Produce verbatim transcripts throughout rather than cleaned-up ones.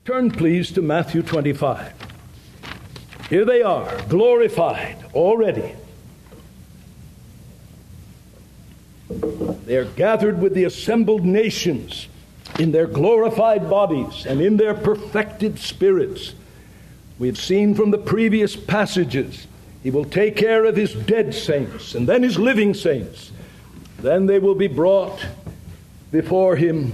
Turn, please, to Matthew twenty-five. Here they are, glorified already. They are gathered with the assembled nations in their glorified bodies and in their perfected spirits. We've seen from the previous passages, he will take care of his dead saints and then his living saints. Then they will be brought before him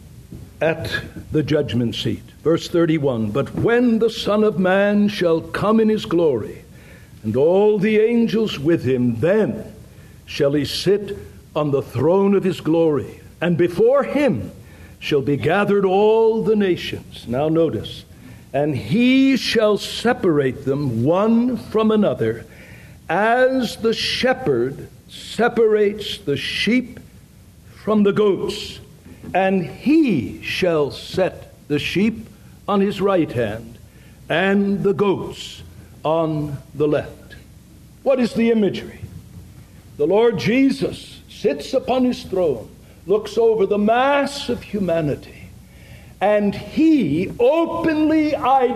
at the judgment seat. Verse thirty-one, but when the Son of Man shall come in his glory, and all the angels with him, then shall he sit on the throne of his glory, and before him shall be gathered all the nations. Now notice, and he shall separate them one from another, as the shepherd separates the sheep from the goats. And he shall set the sheep on his right hand, and the goats on the left. What is the imagery? The Lord Jesus sits upon his throne, looks over the mass of humanity, and he openly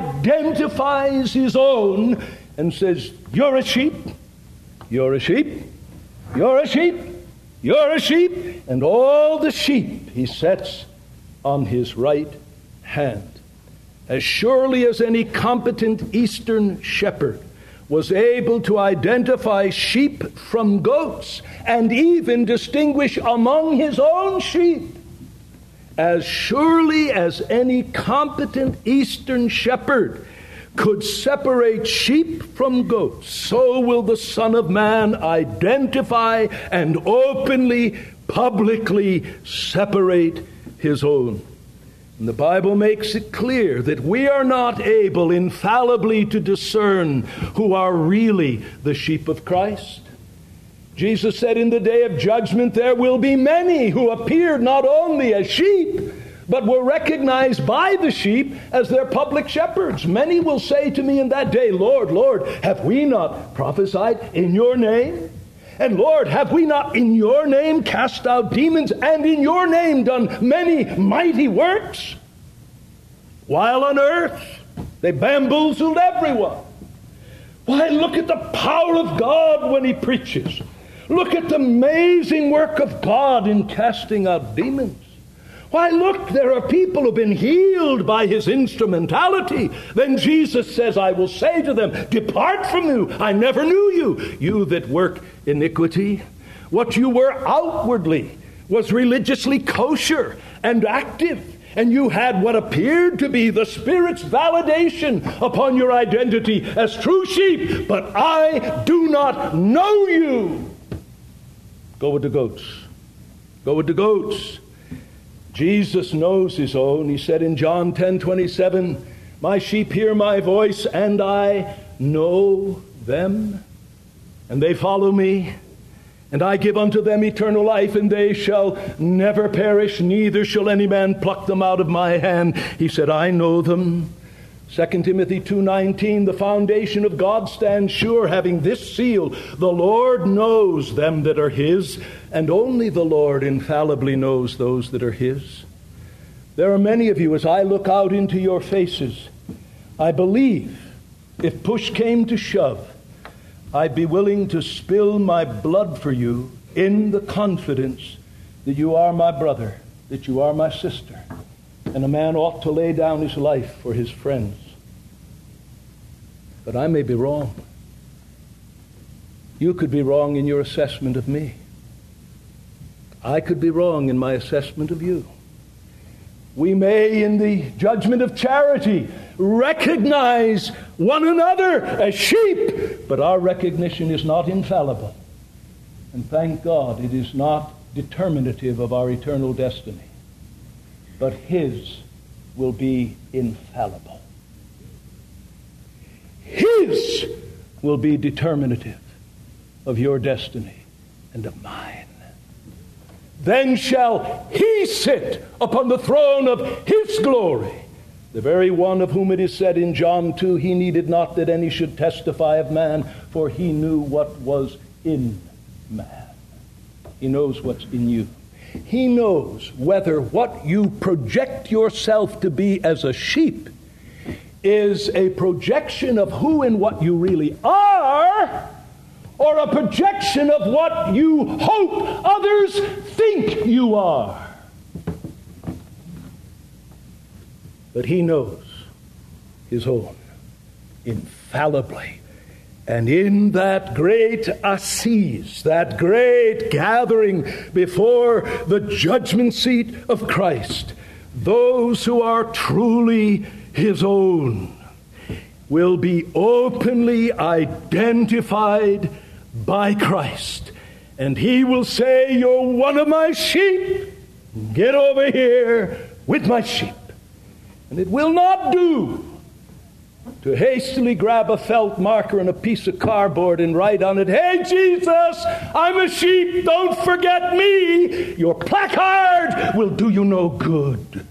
identifies his own and says, you're a sheep, you're a sheep, you're a sheep, you're a sheep, and all the sheep he sets on his right hand. As surely as any competent Eastern shepherd was able to identify sheep from goats and even distinguish among his own sheep, as surely as any competent Eastern shepherd could separate sheep from goats, so will the Son of Man identify and openly, publicly separate his own. And the Bible makes it clear that we are not able infallibly to discern who are really the sheep of Christ. Jesus said in the day of judgment there will be many who appeared not only as sheep, but were recognized by the sheep as their public shepherds. Many will say to me in that day, Lord, Lord, have we not prophesied in your name? And Lord, have we not in your name cast out demons and in your name done many mighty works? While on earth, they bamboozled everyone. Why, look at the power of God when he preaches. Look at the amazing work of God in casting out demons. Why, look, there are people who've been healed by his instrumentality. Then Jesus says, I will say to them, depart from you, I never knew you, you that work iniquity. What you were outwardly was religiously kosher and active, and you had what appeared to be the Spirit's validation upon your identity as true sheep, but I do not know you. Go with the goats. Go with the goats. Jesus knows his own. He said in John ten twenty-seven, my sheep hear my voice, and I know them, and they follow me, and I give unto them eternal life, and they shall never perish, neither shall any man pluck them out of my hand. He said, I know them. Second Timothy two nineteen, the foundation of God stands sure, having this seal, the Lord knows them that are his, and only the Lord infallibly knows those that are his. There are many of you, as I look out into your faces, I believe if push came to shove, I'd be willing to spill my blood for you in the confidence that you are my brother, that you are my sister, and a man ought to lay down his life for his friends. But I may be wrong. You could be wrong in your assessment of me. I could be wrong in my assessment of you. We may, in the judgment of charity, recognize one another as sheep, but our recognition is not infallible. And thank God it is not determinative of our eternal destiny. But his will be infallible. His will be determinative of your destiny and of mine. Then shall he sit upon the throne of his glory, the very one of whom it is said in John two, he needed not that any should testify of man, for he knew what was in man. He knows what's in you. He knows whether what you project yourself to be as a sheep is a projection of who and what you really are, or a projection of what you hope others think you are. But he knows his own infallibly. And in that great assize, that great gathering before the judgment seat of Christ, those who are truly his own will be openly identified by Christ. And he will say, "You're one of my sheep. Get over here with my sheep." And it will not do to hastily grab a felt marker and a piece of cardboard and write on it, "Hey, Jesus, I'm a sheep. Don't forget me." Your placard will do you no good.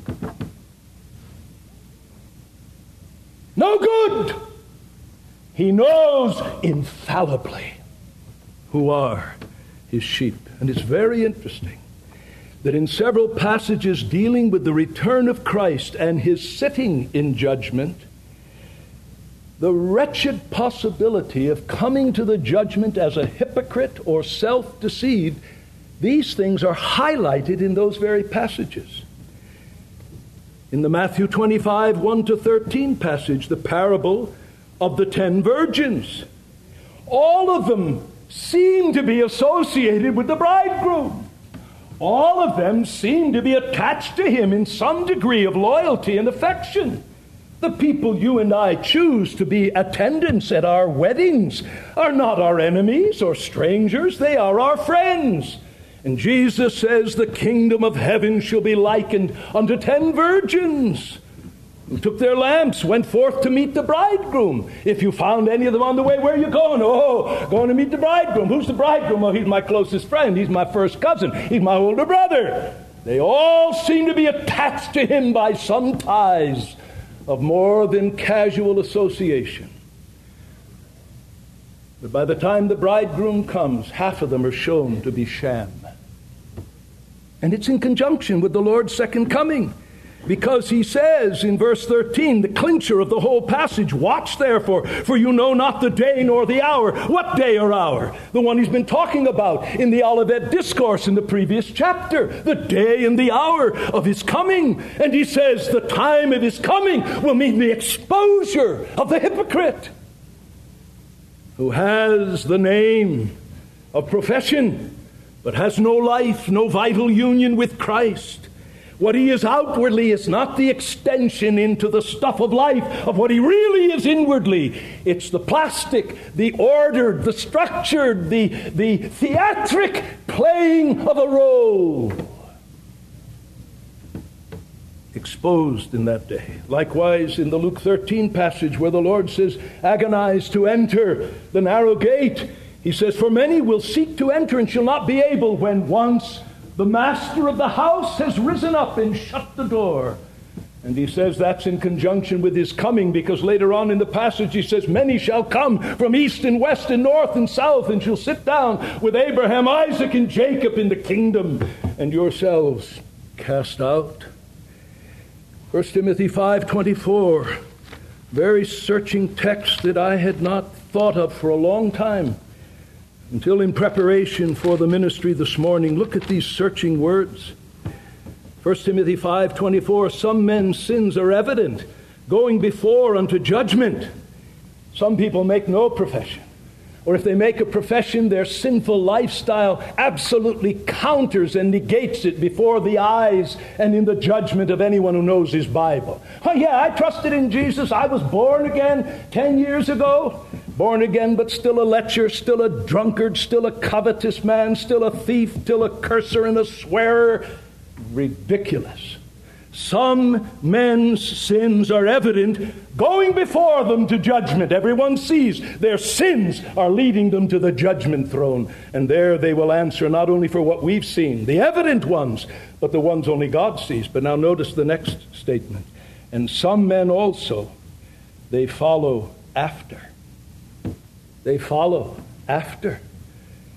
No good. He knows infallibly who are his sheep. And it's very interesting that in several passages dealing with the return of Christ and his sitting in judgment, the wretched possibility of coming to the judgment as a hypocrite or self-deceived, these things are highlighted in those very passages. In the Matthew twenty-five, one to thirteen passage, the parable of the ten virgins, all of them seem to be associated with the bridegroom. All of them seem to be attached to him in some degree of loyalty and affection. The people you and I choose to be attendants at our weddings are not our enemies or strangers. They are our friends. And Jesus says the kingdom of heaven shall be likened unto ten virgins who took their lamps, went forth to meet the bridegroom. If you found any of them on the way, where are you going? Oh, going to meet the bridegroom. Who's the bridegroom? Oh, he's my closest friend. He's my first cousin. He's my older brother. They all seem to be attached to him by some ties of more than casual association. But by the time the bridegroom comes, half of them are shown to be sham. And it's in conjunction with the Lord's second coming. Because he says in verse thirteen, the clincher of the whole passage, "Watch therefore, for you know not the day nor the hour." What day or hour? The one he's been talking about in the Olivet Discourse in the previous chapter. The day and the hour of his coming. And he says the time of his coming will mean the exposure of the hypocrite who has the name of profession, but has no life, no vital union with Christ. What he is outwardly is not the extension into the stuff of life of what he really is inwardly. It's the plastic, the ordered, the structured, the, the theatric playing of a role. Exposed in that day. Likewise, in the Luke thirteen passage where the Lord says, "Agonize to enter the narrow gate," he says, "For many will seek to enter and shall not be able when once the master of the house has risen up and shut the door." And he says that's in conjunction with his coming, because later on in the passage he says, "Many shall come from east and west and north and south and shall sit down with Abraham, Isaac, and Jacob in the kingdom, and yourselves cast out." First Timothy five twenty-four, very searching text that I had not thought of for a long time, until in preparation for the ministry this morning. Look at these searching words. First Timothy five twenty-four, "Some men's sins are evident, going before unto judgment." Some people make no profession. Or if they make a profession, their sinful lifestyle absolutely counters and negates it before the eyes and in the judgment of anyone who knows his Bible. Oh yeah, I trusted in Jesus. I was born again ten years ago. Born again, but still a lecher, still a drunkard, still a covetous man, still a thief, still a curser and a swearer. Ridiculous. Some men's sins are evident, going before them to judgment. Everyone sees their sins are leading them to the judgment throne. And there they will answer not only for what we've seen, the evident ones, but the ones only God sees. But now notice the next statement. "And some men also, they follow after." They follow after.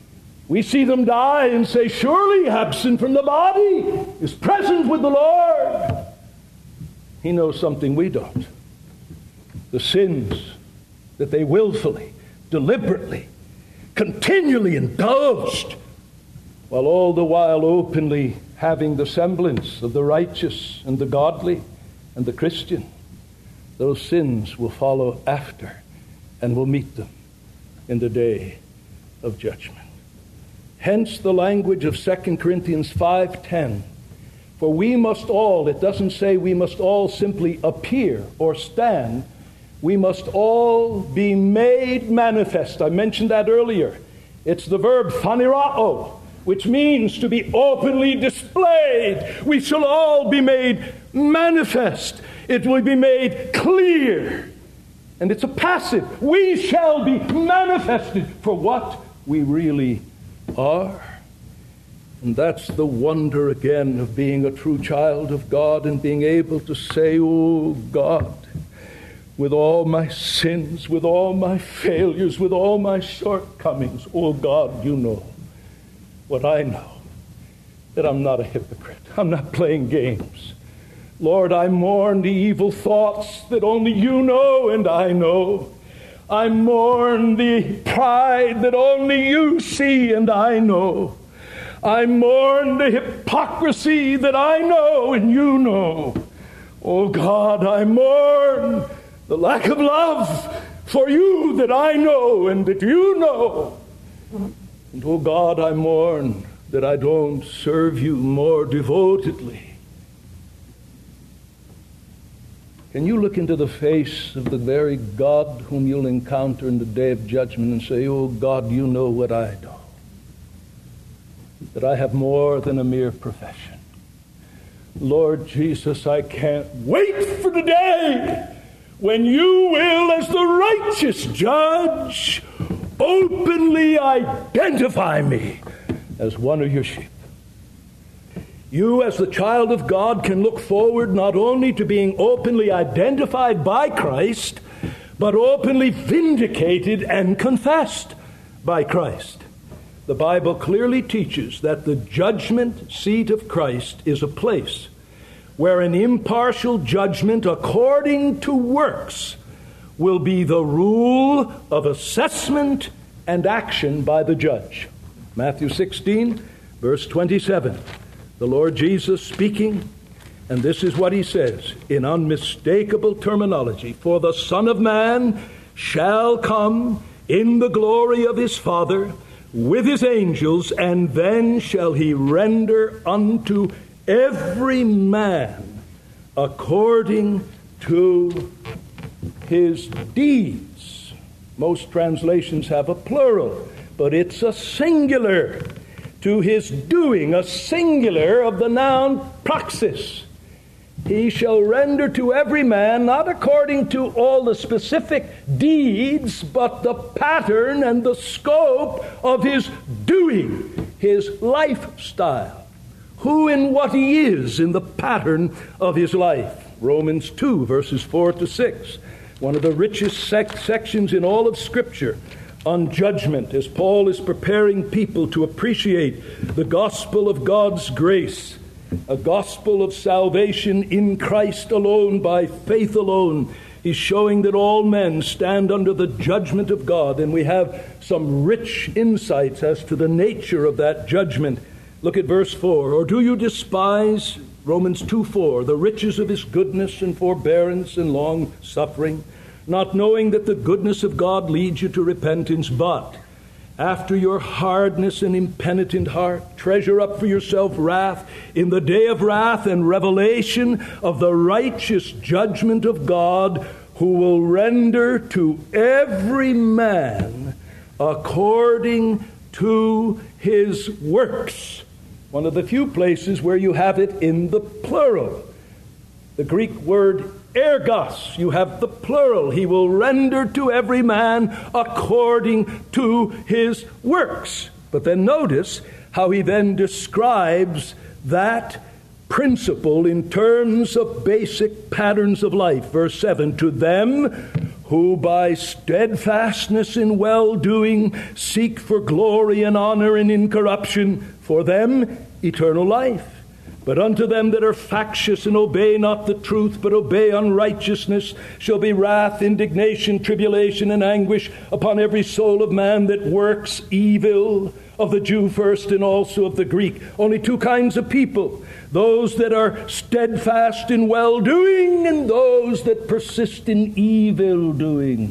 We see them die and say, surely absent from the body is present with the Lord. He knows something we don't. The sins that they willfully, deliberately, continually indulged, while all the while openly having the semblance of the righteous and the godly and the Christian. Those sins will follow after and will meet them in the day of judgment. Hence the language of Second Corinthians five ten. For we must all, it doesn't say we must all simply appear or stand. We must all be made manifest. I mentioned that earlier. It's the verb phanerao, which means to be openly displayed. We shall all be made manifest. It will be made clear. And it's a passive. We shall be manifested for what we really are. And that's the wonder again of being a true child of God and being able to say, oh God, with all my sins, with all my failures, with all my shortcomings, oh God, you know what I know, that I'm not a hypocrite. I'm not playing games. Lord, I mourn the evil thoughts that only you know and I know. I mourn the pride that only you see and I know. I mourn the hypocrisy that I know and you know. Oh God, I mourn the lack of love for you that I know and that you know. And oh God, I mourn that I don't serve you more devotedly. Can you look into the face of the very God whom you'll encounter in the day of judgment and say, oh God, you know what I know. That I have more than a mere profession. Lord Jesus, I can't wait for the day when you will, as the righteous judge, openly identify me as one of your sheep. You, as the child of God, can look forward not only to being openly identified by Christ, but openly vindicated and confessed by Christ. The Bible clearly teaches that the judgment seat of Christ is a place where an impartial judgment according to works will be the rule of assessment and action by the judge. Matthew sixteen, verse twenty-seven. The Lord Jesus speaking, and this is what he says in unmistakable terminology. For the Son of Man shall come in the glory of his Father with his angels, and then shall he render unto every man according to his deeds. Most translations have a plural, but it's a singular. To his doing, a singular of the noun praxis. He shall render to every man, not according to all the specific deeds, but the pattern and the scope of his doing, his lifestyle. Who and what he is in the pattern of his life. Romans two, verses four to six. One of the richest sec- sections in all of Scripture on judgment, as Paul is preparing people to appreciate the gospel of God's grace, a gospel of salvation in Christ alone, by faith alone. He's showing that all men stand under the judgment of God, and we have some rich insights as to the nature of that judgment. Look at verse four. Or do you despise, Romans two four, the riches of his goodness and forbearance and long suffering, not knowing that the goodness of God leads you to repentance, but after your hardness and impenitent heart, treasure up for yourself wrath in the day of wrath and revelation of the righteous judgment of God, who will render to every man according to his works. One of the few places where you have it in the plural. The Greek word ergos, you have the plural. He will render to every man according to his works. But then notice how he then describes that principle in terms of basic patterns of life. Verse seven, to them who by steadfastness in well-doing seek for glory and honor and incorruption, for them eternal life. But unto them that are factious and obey not the truth, but obey unrighteousness, shall be wrath, indignation, tribulation, and anguish upon every soul of man that works evil, of the Jew first and also of the Greek. Only two kinds of people: those that are steadfast in well-doing and those that persist in evil-doing.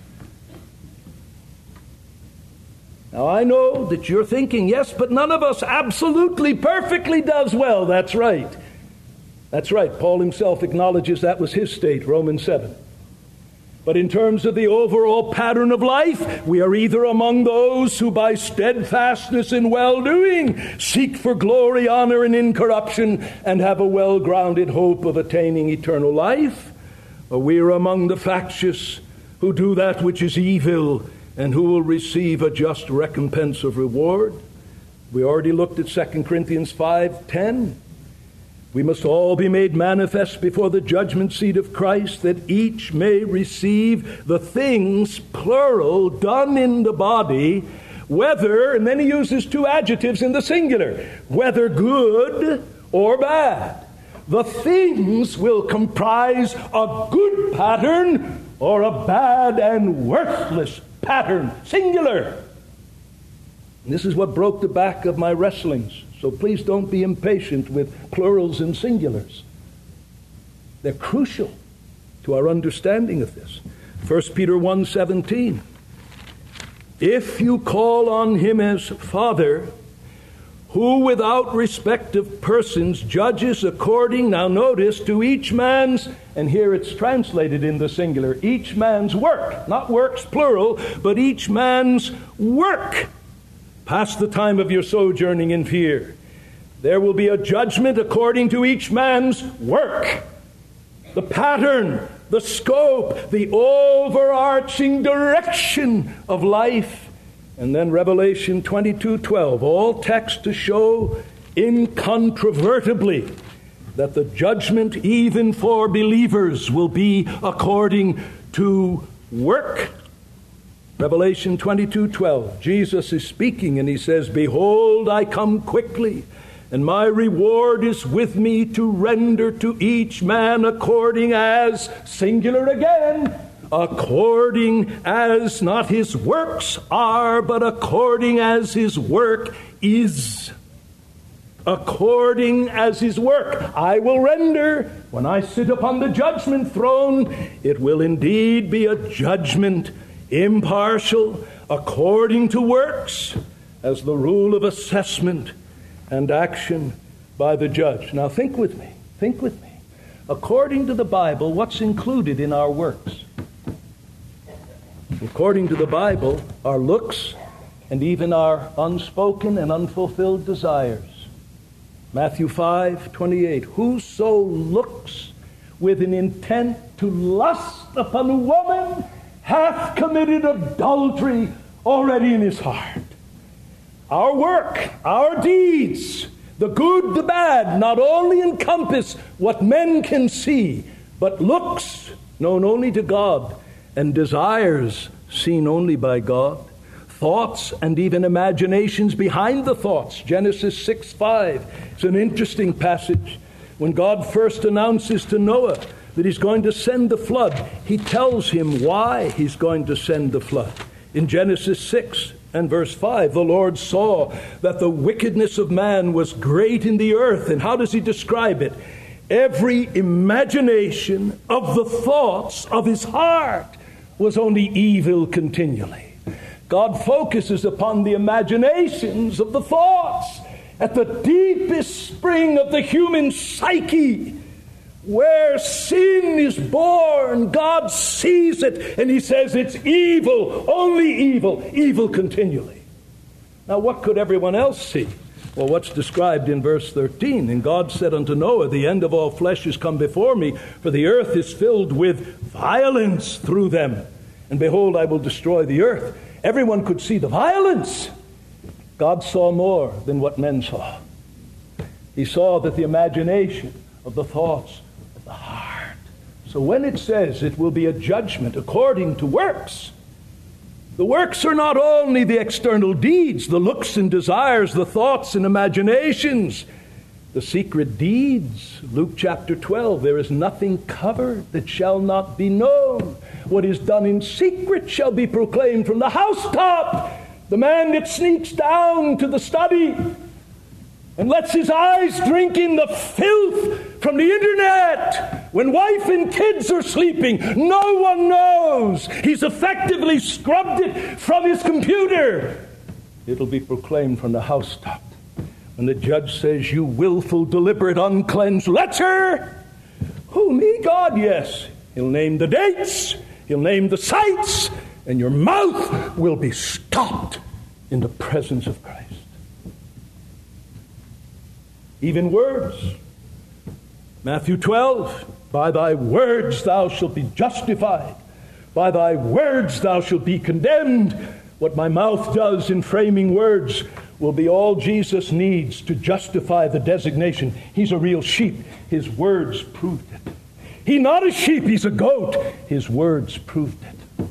Now, I know that you're thinking, yes, but none of us absolutely, perfectly does well. That's right. That's right. Paul himself acknowledges that was his state, Romans seven. But in terms of the overall pattern of life, we are either among those who by steadfastness in well-doing seek for glory, honor, and incorruption, and have a well-grounded hope of attaining eternal life, or we are among the factious who do that which is evil and who will receive a just recompense of reward. We already looked at Second Corinthians five ten. We must all be made manifest before the judgment seat of Christ, that each may receive the things, plural, done in the body, whether, and then he uses two adjectives in the singular, whether good or bad. The things will comprise a good pattern or a bad and worthless pattern, singular. And this is what broke the back of my wrestlings. So please don't be impatient with plurals and singulars. They're crucial to our understanding of this. First Peter one seventeen. If you call on him as Father, who without respect of persons judges according, now notice, to each man's, and here it's translated in the singular, each man's work, not works plural, but each man's work. Past the time of your sojourning in fear, there will be a judgment according to each man's work. The pattern, the scope, the overarching direction of life. And then Revelation twenty-two twelve, all text to show incontrovertibly that the judgment even for believers will be according to work. Revelation twenty-two twelve, Jesus is speaking and he says, behold, I come quickly, and my reward is with me to render to each man according as, singular again, according as not his works are, but according as his work is. According as his work. I will render, when I sit upon the judgment throne, it will indeed be a judgment impartial, according to works, as the rule of assessment and action by the judge. Now think with me, think with me. According to the Bible, what's included in our works? According to the Bible, our looks and even our unspoken and unfulfilled desires. Matthew five twenty-eight, whoso looks with an intent to lust upon a woman hath committed adultery already in his heart. Our work, our deeds, the good, the bad, not only encompass what men can see, but looks known only to God, and desires seen only by God, thoughts and even imaginations behind the thoughts. Genesis six five. It's an interesting passage. When God first announces to Noah that he's going to send the flood, he tells him why he's going to send the flood. In Genesis six and verse five, the Lord saw that the wickedness of man was great in the earth. And how does he describe it? Every imagination of the thoughts of his heart was only evil continually. God focuses upon the imaginations of the thoughts at the deepest spring of the human psyche, where sin is born. God sees it and he says it's evil, only evil, evil continually. Now what could everyone else see? Well, what's described in verse thirteen? And God said unto Noah, the end of all flesh is come before me, for the earth is filled with violence through them. And behold, I will destroy the earth. Everyone could see the violence. God saw more than what men saw. He saw that the imagination of the thoughts of the heart was So when it says it will be a judgment according to works, the works are not only the external deeds, the looks and desires, the thoughts and imaginations, the secret deeds. Luke chapter twelve, there is nothing covered that shall not be known. What is done in secret shall be proclaimed from the housetop. The man that sneaks down to the study and lets his eyes drink in the filth from the internet when wife and kids are sleeping, no one knows. He's effectively scrubbed it from his computer. It'll be proclaimed from the housetop. When the judge says, you willful, deliberate, uncleansed lecher, who, me, God? Yes. He'll name the dates, he'll name the sites, and your mouth will be stopped in the presence of Christ. Even words. Matthew twelve, by thy words thou shalt be justified. By thy words thou shalt be condemned. What my mouth does in framing words will be all Jesus needs to justify the designation. He's a real sheep. His words proved it. He's not a sheep, he's a goat. His words proved it.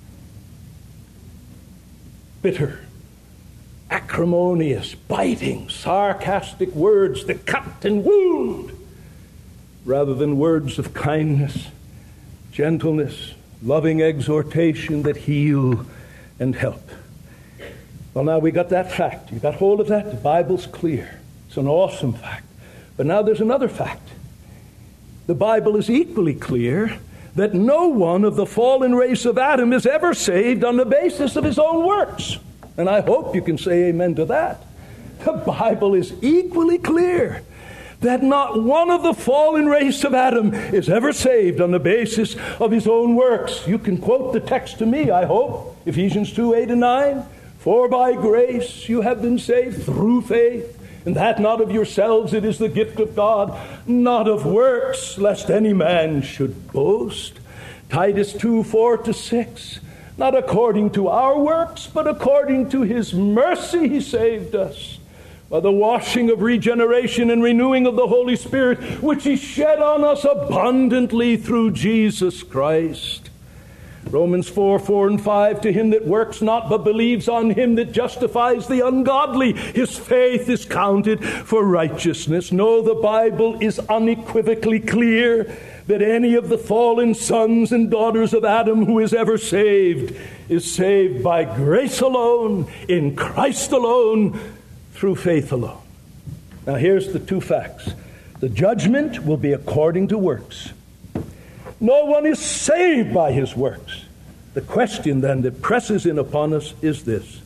Bitter, acrimonious, biting, sarcastic words that cut and wound, rather than words of kindness, gentleness, loving exhortation that heal and help. Well, now we got that fact. You got hold of that? The Bible's clear. It's an awesome fact. But now there's another fact. The Bible is equally clear that no one of the fallen race of Adam is ever saved on the basis of his own works. And I hope you can say amen to that. The Bible is equally clear that not one of the fallen race of Adam is ever saved on the basis of his own works. You can quote the text to me, I hope. Ephesians two, eight and nine. For by grace you have been saved through faith, and that not of yourselves, it is the gift of God, not of works, lest any man should boast. Titus two, four to six. Not according to our works, but according to his mercy he saved us, by the washing of regeneration and renewing of the Holy Spirit, which he shed on us abundantly through Jesus Christ. Romans four, four and five, to him that works not, but believes on him that justifies the ungodly, his faith is counted for righteousness. No, the Bible is unequivocally clear that any of the fallen sons and daughters of Adam who is ever saved is saved by grace alone, in Christ alone, through faith alone. Now here's the two facts. The judgment will be according to works. No one is saved by his works. The question then that presses in upon us is this: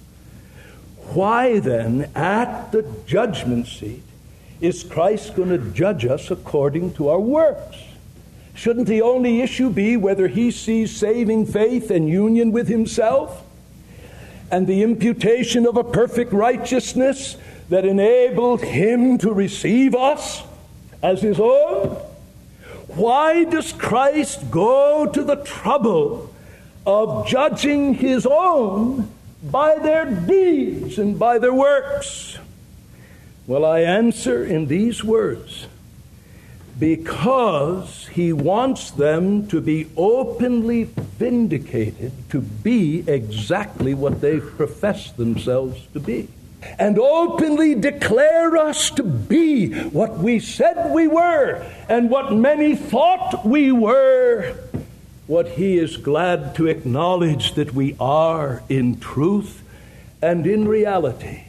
why then at the judgment seat is Christ going to judge us according to our works? Shouldn't the only issue be whether he sees saving faith and union with himself and the imputation of a perfect righteousness that enabled him to receive us as his own? Why does Christ go to the trouble of judging his own by their deeds and by their works? Well, I answer in these words: because he wants them to be openly vindicated to be exactly what they profess themselves to be, and openly declare us to be what we said we were and what many thought we were, what he is glad to acknowledge that we are in truth and in reality.